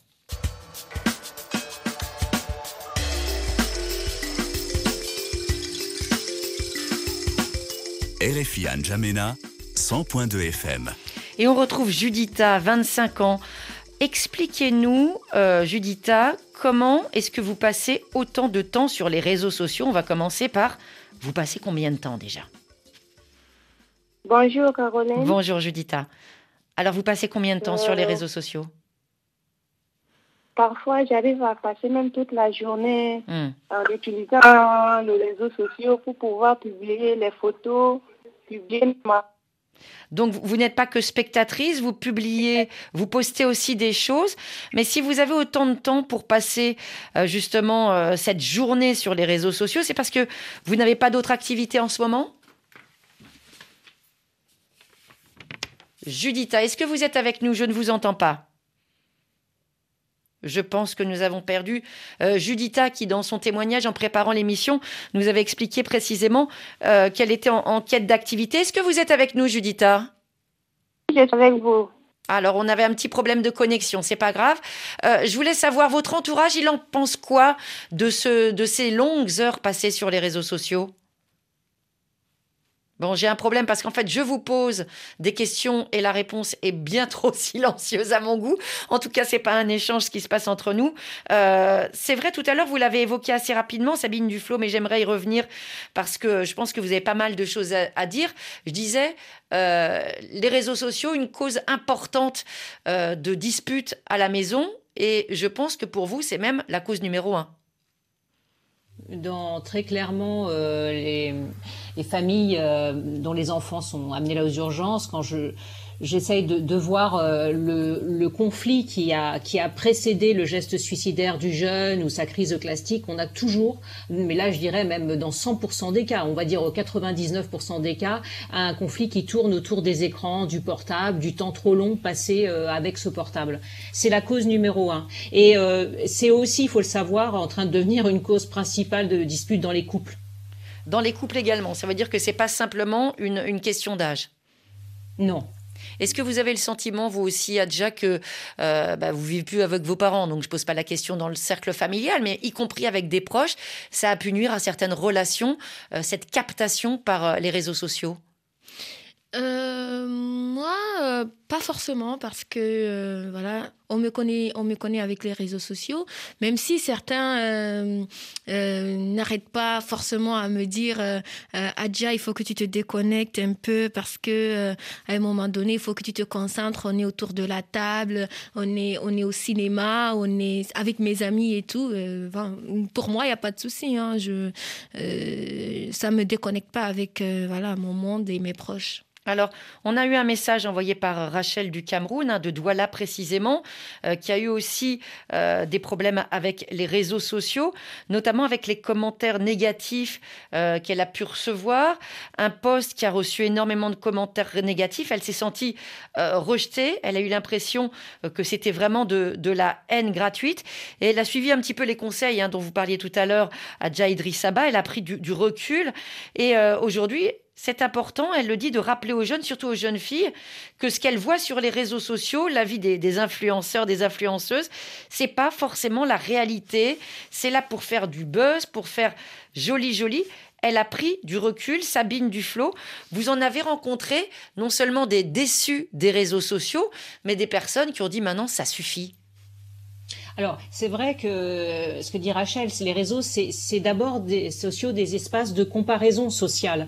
Speaker 2: RFI N'Djamena, 100.2 FM.
Speaker 3: Et on retrouve Juditha, 25 ans. Expliquez-nous, Juditha, comment est-ce que vous passez autant de temps sur les réseaux sociaux ? On va commencer par, vous passez combien de temps déjà ?
Speaker 13: Bonjour Caroline.
Speaker 3: Bonjour Juditha. Alors vous passez combien de temps sur les réseaux sociaux ?
Speaker 13: Parfois, j'arrive à passer même toute la journée en utilisant les réseaux sociaux pour pouvoir publier les photos, publier
Speaker 3: Donc, vous n'êtes pas que spectatrice, vous publiez, vous postez aussi des choses. Mais si vous avez autant de temps pour passer justement cette journée sur les réseaux sociaux, c'est parce que vous n'avez pas d'autres activités en ce moment ? Juditha, est-ce que vous êtes avec nous ? Je ne vous entends pas. Je pense que nous avons perdu Juditha qui, dans son témoignage en préparant l'émission, nous avait expliqué précisément qu'elle était en quête d'activité. Est-ce que vous êtes avec nous, Juditha ?
Speaker 13: Je suis avec vous.
Speaker 3: Alors, on avait un petit problème de connexion, c'est pas grave. Je voulais savoir, votre entourage, il en pense quoi de ces longues heures passées sur les réseaux sociaux ? Bon, j'ai un problème parce qu'en fait, je vous pose des questions et la réponse est bien trop silencieuse à mon goût. En tout cas, c'est pas un échange qui se passe entre nous. C'est vrai, tout à l'heure, vous l'avez évoqué assez rapidement, Sabine Duflo, mais j'aimerais y revenir parce que je pense que vous avez pas mal de choses à dire. Je disais, les réseaux sociaux, une cause importante de disputes à la maison, et je pense que pour vous, c'est même la cause numéro 1.
Speaker 4: Très clairement, les familles dont les enfants sont amenés là aux urgences, quand j'essaye de voir le conflit qui a précédé le geste suicidaire du jeune ou sa crise plastique, on a toujours, mais là je dirais même dans 100% des cas, on va dire 99% des cas, un conflit qui tourne autour des écrans, du portable, du temps trop long passé avec ce portable. C'est la cause numéro 1. Et c'est aussi, il faut le savoir, en train de devenir une cause principale de disputes dans les couples.
Speaker 3: Dans les couples également, ça veut dire que c'est pas simplement une question d'âge.
Speaker 4: Non.
Speaker 3: Est-ce que vous avez le sentiment, vous aussi, Adja, que vous vivez plus avec vos parents, donc je pose pas la question dans le cercle familial, mais y compris avec des proches, ça a pu nuire à certaines relations, cette captation par les réseaux sociaux ?
Speaker 6: Moi, pas forcément, parce que voilà, on me connaît avec les réseaux sociaux, même si certains n'arrêtent pas forcément à me dire Adja, il faut que tu te déconnectes un peu parce que à un moment donné, il faut que tu te concentres. On est autour de la table, on est au cinéma, on est avec mes amis et tout. Pour moi, il y a pas de souci. Hein, ça me déconnecte pas avec mon monde et mes proches.
Speaker 3: Alors, on a eu un message envoyé par Rachel du Cameroun, de Douala précisément, qui a eu aussi des problèmes avec les réseaux sociaux, notamment avec les commentaires négatifs qu'elle a pu recevoir. Un post qui a reçu énormément de commentaires négatifs. Elle s'est sentie rejetée. Elle a eu l'impression que c'était vraiment de la haine gratuite. Et elle a suivi un petit peu les conseils dont vous parliez tout à l'heure, Adja Idrissaba. Elle a pris du recul. Et aujourd'hui, c'est important, elle le dit, de rappeler aux jeunes, surtout aux jeunes filles, que ce qu'elles voient sur les réseaux sociaux, la vie des influenceurs, des influenceuses, c'est pas forcément la réalité. C'est là pour faire du buzz, pour faire joli. Elle a pris du recul. Sabine Duflo, vous en avez rencontré non seulement des déçus des réseaux sociaux, mais des personnes qui ont dit maintenant ça suffit.
Speaker 4: Alors, c'est vrai que ce que dit Rachel, c'est les réseaux, c'est d'abord des espaces de comparaison sociale.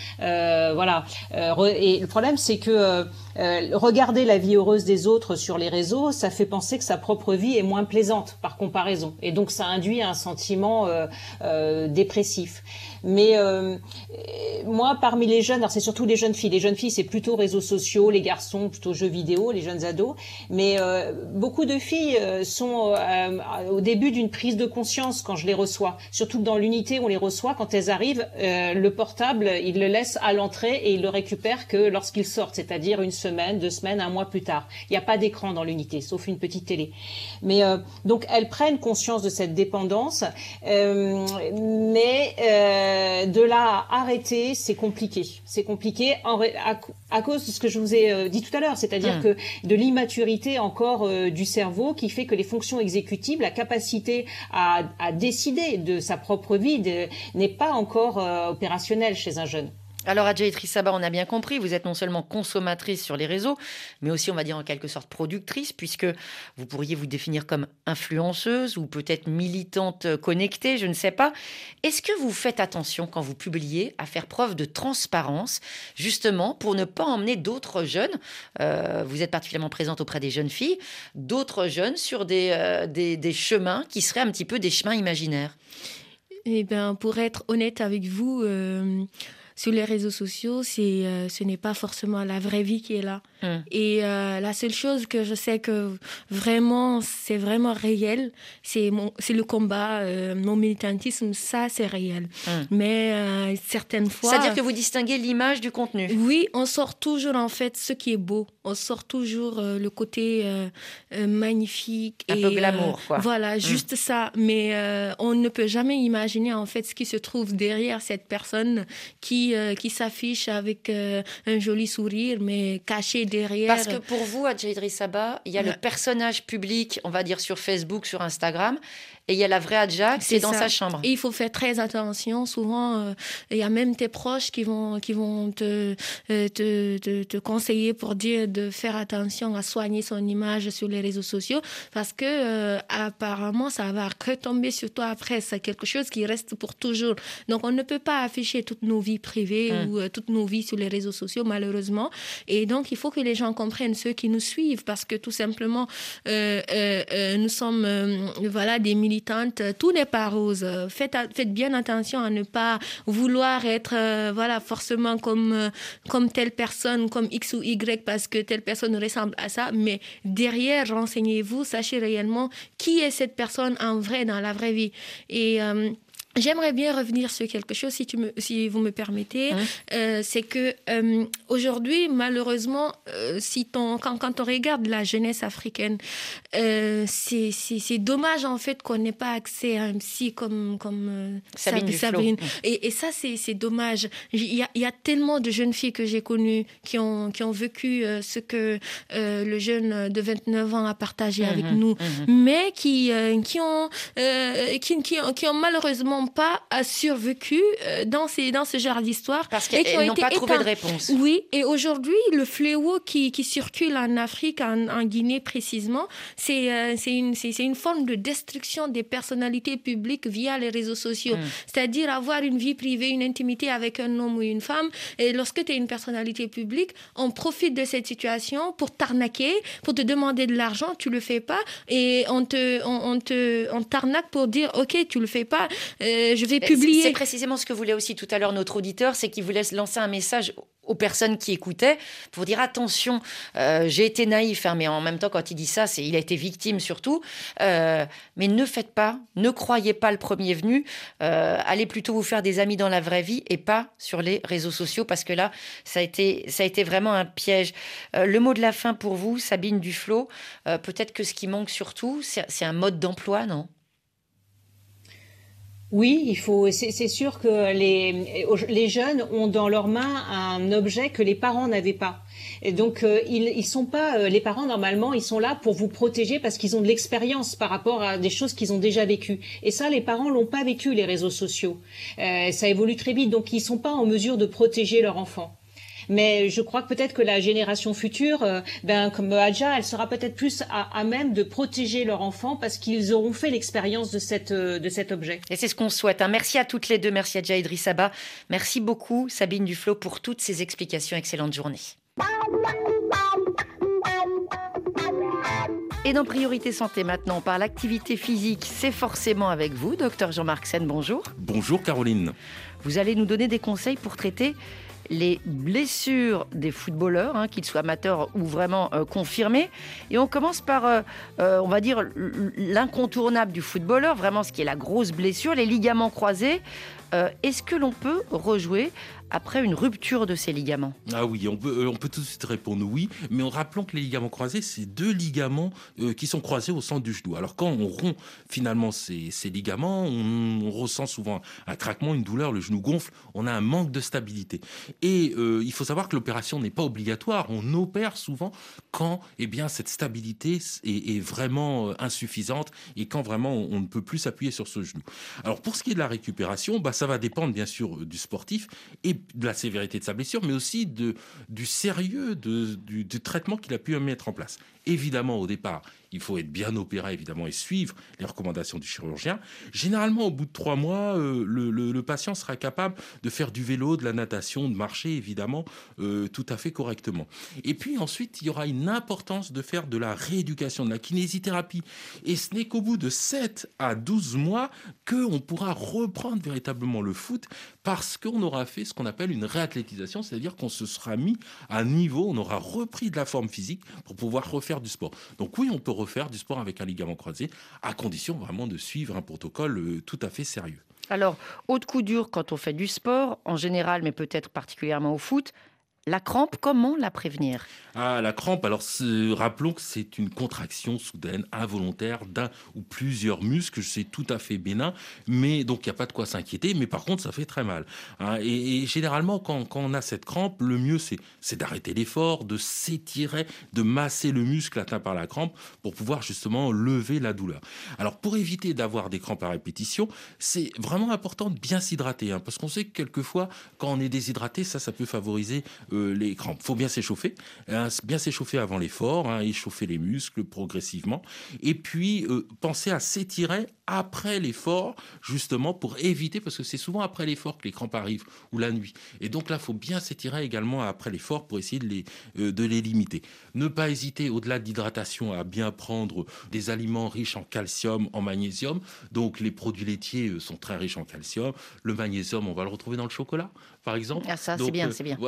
Speaker 4: Et le problème, c'est que regarder la vie heureuse des autres sur les réseaux, ça fait penser que sa propre vie est moins plaisante par comparaison. Et donc, ça induit un sentiment dépressif. Mais moi, parmi les jeunes, alors c'est surtout les jeunes filles. Les jeunes filles, c'est plutôt réseaux sociaux, les garçons, plutôt jeux vidéo, les jeunes ados. Mais beaucoup de filles sont au début d'une prise de conscience quand je les reçois. Surtout que dans l'unité, on les reçoit. Quand elles arrivent, le portable, ils le laissent à l'entrée et ils le récupèrent que lorsqu'ils sortent, c'est-à-dire 1 semaine, 2 semaines, 1 mois plus tard. Il n'y a pas d'écran dans l'unité, sauf une petite télé. Mais donc, elles prennent conscience de cette dépendance. Mais de là à arrêter, c'est compliqué. C'est compliqué à cause de ce que je vous ai dit tout à l'heure, c'est-à-dire que de l'immaturité encore du cerveau qui fait que les fonctions exécutives, la capacité à décider de sa propre vie n'est pas encore opérationnelle chez un jeune.
Speaker 3: Alors, Adja Idrissaba, on a bien compris, vous êtes non seulement consommatrice sur les réseaux, mais aussi, on va dire, en quelque sorte productrice, puisque vous pourriez vous définir comme influenceuse ou peut-être militante connectée, je ne sais pas. Est-ce que vous faites attention, quand vous publiez, à faire preuve de transparence, justement, pour ne pas emmener d'autres jeunes, vous êtes particulièrement présente auprès des jeunes filles, d'autres jeunes sur des chemins qui seraient un petit peu des chemins imaginaires ?
Speaker 6: Eh bien, pour être honnête avec vous... sur les réseaux sociaux, ce n'est pas forcément la vraie vie qui est là. Et la seule chose que je sais que vraiment, c'est vraiment réel, c'est le combat, mon militantisme, ça c'est réel. Mais certaines fois...
Speaker 3: C'est-à-dire que vous distinguez l'image du contenu?
Speaker 6: Oui, on sort toujours en fait ce qui est beau. On sort toujours le côté magnifique.
Speaker 3: Un peu glamour, quoi.
Speaker 6: Voilà, juste ça. Mais on ne peut jamais imaginer en fait ce qui se trouve derrière cette personne qui s'affiche avec un joli sourire, mais caché derrière.
Speaker 3: Parce que pour vous, Adja Idriss Abba, il y a le personnage public, on va dire sur Facebook, sur Instagram, et il y a la vraie Adja qui est dans sa chambre.
Speaker 6: Et il faut faire très attention. Souvent, il y a même tes proches qui vont te conseiller pour dire de faire attention à soigner son image sur les réseaux sociaux, parce que apparemment, ça va retomber sur toi après. C'est quelque chose qui reste pour toujours. Donc, on ne peut pas afficher toutes nos vies privées ou toutes nos vies sur les réseaux sociaux, malheureusement. Et donc, il faut que les gens comprennent, ceux qui nous suivent, parce que tout simplement, nous sommes des militantes. Tout n'est pas rose. Faites bien attention à ne pas vouloir être forcément comme telle personne, comme X ou Y, parce que telle personne ressemble à ça. Mais derrière, renseignez-vous, sachez réellement qui est cette personne en vrai, dans la vraie vie. Et j'aimerais bien revenir sur quelque chose, si vous me permettez. C'est que aujourd'hui, malheureusement, quand on regarde la jeunesse africaine, c'est dommage en fait qu'on n'ait pas accès à un psy comme Sabine. Et ça, c'est dommage. Il y a tellement de jeunes filles que j'ai connues qui ont vécu ce que le jeune de 29 ans a partagé avec nous, mais qui ont malheureusement pas survécu dans ce genre d'histoire.
Speaker 3: Parce qu'elles n'ont pas trouvé de réponse.
Speaker 6: Oui, et aujourd'hui, le fléau qui circule en Afrique, en Guinée précisément, c'est une forme de destruction des personnalités publiques via les réseaux sociaux. C'est-à-dire avoir une vie privée, une intimité avec un homme ou une femme. Et lorsque tu es une personnalité publique, on profite de cette situation pour t'arnaquer, pour te demander de l'argent, tu le fais pas, et on t'arnaque pour dire ok, tu le fais pas, je vais publier.
Speaker 3: C'est précisément ce que voulait aussi tout à l'heure notre auditeur, c'est qu'il voulait lancer un message aux personnes qui écoutaient pour dire attention, j'ai été naïf, mais en même temps quand il dit ça, il a été victime surtout, mais ne croyez pas le premier venu, allez plutôt vous faire des amis dans la vraie vie et pas sur les réseaux sociaux, parce que là ça a été vraiment un piège. Le mot de la fin pour vous, Sabine Duflo, peut-être que ce qui manque surtout, c'est un mode d'emploi, non ?
Speaker 4: Oui, c'est sûr que les jeunes ont dans leurs mains un objet que les parents n'avaient pas. Et donc, ils sont pas, les parents, normalement, ils sont là pour vous protéger parce qu'ils ont de l'expérience par rapport à des choses qu'ils ont déjà vécues. Et ça, les parents l'ont pas vécu, les réseaux sociaux. Ça évolue très vite, donc ils sont pas en mesure de protéger leur enfant. Mais je crois que peut-être que la génération future, comme Adja, elle sera peut-être plus à même de protéger leur enfant parce qu'ils auront fait l'expérience de cet objet.
Speaker 3: Et c'est ce qu'on souhaite. Merci à toutes les deux. Merci Adja Idriss Abba. Merci beaucoup Sabine Duflo pour toutes ces explications. Excellente journée. Et dans Priorité Santé maintenant, on parle activité physique. C'est forcément avec vous, docteur Jean-Marc Sen. Bonjour.
Speaker 14: Bonjour Caroline.
Speaker 3: Vous allez nous donner des conseils pour traiter les blessures des footballeurs, qu'ils soient amateurs ou vraiment confirmés. Et on commence par, on va dire, l'incontournable du footballeur, vraiment ce qui est la grosse blessure, les ligaments croisés. Est-ce que l'on peut rejouer après une rupture de ces ligaments?
Speaker 14: Ah oui, on peut tout de suite répondre oui, mais en rappelant que les ligaments croisés, c'est deux ligaments qui sont croisés au centre du genou. Alors quand on rompt finalement ces ligaments, on ressent souvent un craquement, une douleur, le genou gonfle, on a un manque de stabilité. Et il faut savoir que l'opération n'est pas obligatoire, on opère souvent quand cette stabilité est vraiment insuffisante et quand vraiment on ne peut plus s'appuyer sur ce genou. Alors pour ce qui est de la récupération, ça va dépendre bien sûr du sportif et de la sévérité de sa blessure, mais aussi du sérieux du traitement qu'il a pu mettre en place. Évidemment, au départ, il faut être bien opéré évidemment et suivre les recommandations du chirurgien. Généralement, au bout de 3 mois, le patient sera capable de faire du vélo, de la natation, de marcher évidemment tout à fait correctement. Et puis ensuite, il y aura une importance de faire de la rééducation, de la kinésithérapie. Et ce n'est qu'au bout de 7 à 12 mois qu'on pourra reprendre véritablement le foot parce qu'on aura fait ce qu'on appelle une réathlétisation, c'est-à-dire qu'on se sera mis à niveau, on aura repris de la forme physique pour pouvoir refaire du sport. Donc oui, on peut refaire du sport avec un ligament croisé, à condition vraiment de suivre un protocole tout à fait sérieux.
Speaker 3: Alors, autre coup dur quand on fait du sport, en général, mais peut-être particulièrement au foot, la crampe, comment la prévenir ?
Speaker 14: Ah, la crampe, alors rappelons que c'est une contraction soudaine, involontaire d'un ou plusieurs muscles, c'est tout à fait bénin, mais donc il n'y a pas de quoi s'inquiéter, mais par contre ça fait très mal. Et généralement quand on a cette crampe, le mieux c'est d'arrêter l'effort, de s'étirer, de masser le muscle atteint par la crampe pour pouvoir justement lever la douleur. Alors pour éviter d'avoir des crampes à répétition, c'est vraiment important de bien s'hydrater, parce qu'on sait que quelquefois quand on est déshydraté, ça peut favoriser les crampes. Il faut bien s'échauffer, bien s'échauffer avant l'effort, échauffer les muscles progressivement, et puis penser à s'étirer après l'effort, justement pour éviter, parce que c'est souvent après l'effort que les crampes arrivent, ou la nuit. Et donc là, il faut bien s'étirer également après l'effort pour essayer de les limiter. Ne pas hésiter, au-delà de l'hydratation, à bien prendre des aliments riches en calcium, en magnésium. Donc les produits laitiers sont très riches en calcium. Le magnésium, on va le retrouver dans le chocolat, par exemple.
Speaker 3: Ah ça,
Speaker 14: donc,
Speaker 3: c'est bien, c'est bien.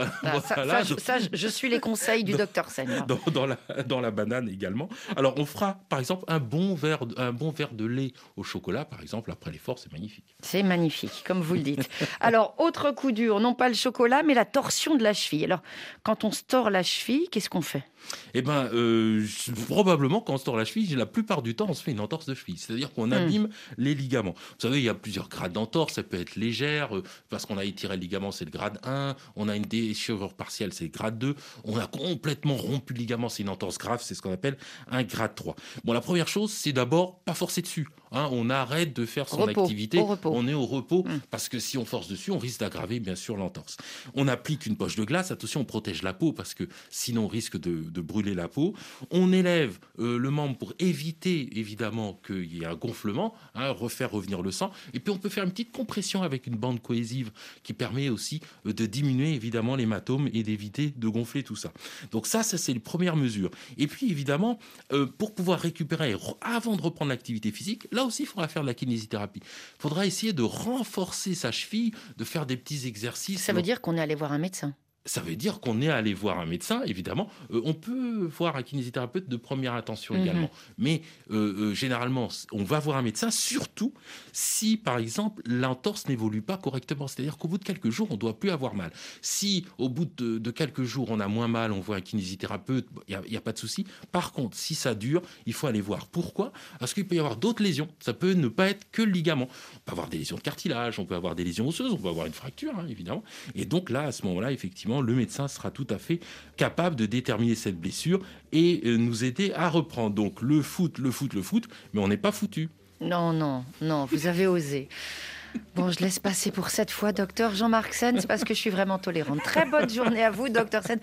Speaker 3: Je suis les conseils du docteur Sen.
Speaker 14: Dans la banane également. Alors on fera, par exemple, un bon verre de lait au chocolat, par exemple, après l'effort, c'est magnifique.
Speaker 3: C'est magnifique, comme vous le dites. Alors, autre coup dur, non pas le chocolat, mais la torsion de la cheville. Alors, quand on se tord la cheville, qu'est-ce qu'on fait ?
Speaker 14: Eh bien, probablement, quand on se tord la cheville, la plupart du temps, on se fait une entorse de cheville. C'est-à-dire qu'on abîme les ligaments. Vous savez, il y a plusieurs grades d'entorse. Ça peut être légère, parce qu'on a étiré le ligament, c'est le grade 1. On a une déchirure partielle, c'est le grade 2. On a complètement rompu le ligament, c'est une entorse grave, c'est ce qu'on appelle un grade 3. Bon, la première chose, c'est d'abord pas forcer dessus. On arrête de faire son activité, on est au repos, parce que si on force dessus, on risque d'aggraver bien sûr l'entorse. On applique une poche de glace, attention, on protège la peau, parce que sinon on risque de brûler la peau. On élève le membre pour éviter évidemment qu'il y ait un gonflement, refaire revenir le sang, et puis on peut faire une petite compression avec une bande cohésive qui permet aussi de diminuer évidemment l'hématome et d'éviter de gonfler tout ça. Donc ça c'est les premières mesures. Et puis évidemment, pour pouvoir récupérer avant de reprendre l'activité physique, là aussi, il faudra faire de la kinésithérapie. Il faudra essayer de renforcer sa cheville, de faire des petits exercices.
Speaker 3: Ça veut dire qu'on est allé voir un médecin ?
Speaker 14: Ça veut dire qu'on est allé voir un médecin, évidemment. On peut voir un kinésithérapeute de première intention également. Mais généralement, on va voir un médecin, surtout si, par exemple, l'entorse n'évolue pas correctement. C'est-à-dire qu'au bout de quelques jours, on ne doit plus avoir mal. Si, au bout de quelques jours, on a moins mal, on voit un kinésithérapeute, il n'y a pas de souci. Par contre, si ça dure, il faut aller voir. Pourquoi ? Parce qu'il peut y avoir d'autres lésions. Ça peut ne pas être que le ligament. On peut avoir des lésions de cartilage, on peut avoir des lésions osseuses, on peut avoir une fracture, évidemment. Et donc là, à ce moment-là, effectivement, le médecin sera tout à fait capable de déterminer cette blessure et nous aider à reprendre. Donc le foot, mais on n'est pas foutu.
Speaker 3: Non, vous avez osé. Bon, je laisse passer pour cette fois, docteur Jean-Marc Sen, c'est parce que je suis vraiment tolérante. Très bonne journée à vous, docteur Sen.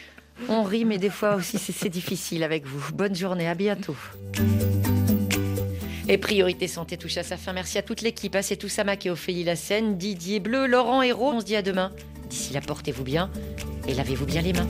Speaker 3: On rit, mais des fois aussi, c'est difficile avec vous. Bonne journée, à bientôt. Et Priorité Santé touche à sa fin. Merci à toute l'équipe, c'est tout Samak et Ophélie Lassène, Didier Bleu, Laurent Hérault. On se dit à demain. D'ici là, portez-vous bien et lavez-vous bien les mains.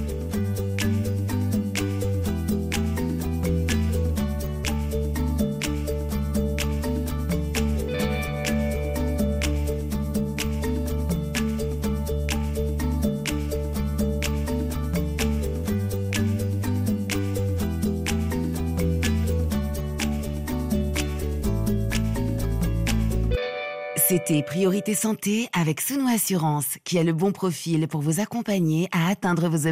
Speaker 1: C'était Priorité Santé avec Souno Assurance, qui a le bon profil pour vous accompagner à atteindre vos objectifs.